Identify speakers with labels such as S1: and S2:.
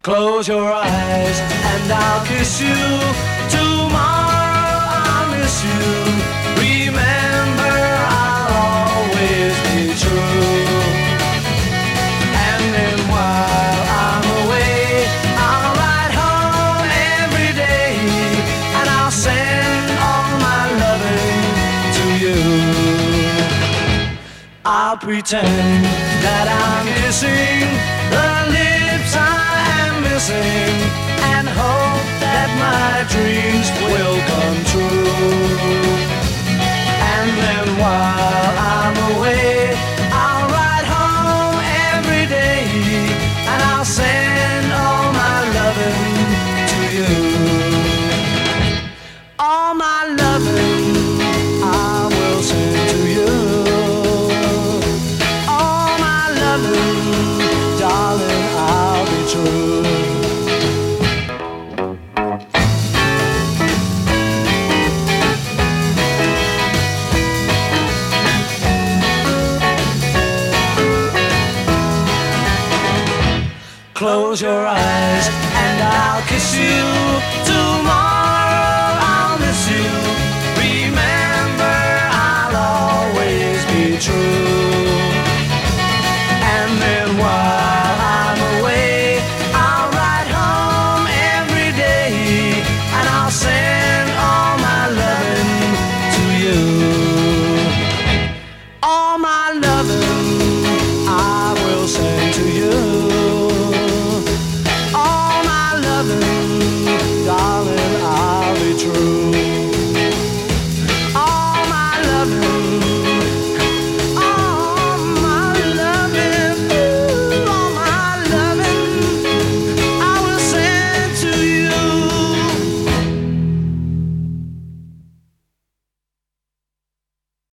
S1: Close your eyes and I'll kiss you. Tomorrow I'll miss you. Remember, I'll always be true. And then while I'm away, I'll ride home every day, and I'll send all my loving to you. I'll pretend that I'm kissing the lips I am missing, and hope that my dreams will come true. And then while I'm away, I'll ride home every day, and I'll send all my loving to you. All my loving I will send to you. All my loving, darling, I'll be true. Close your eyes and I'll kiss you tomorrow.